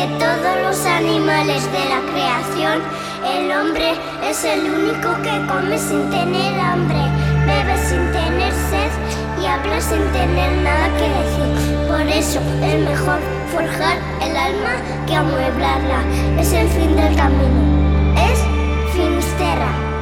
De todos los animales de la creación, el hombre es el único que come sin tener hambre, bebe sin tener sed y habla sin tener nada que decir. Por eso es mejor forjar el alma que amueblarla. Es el fin del camino. Es Finisterra.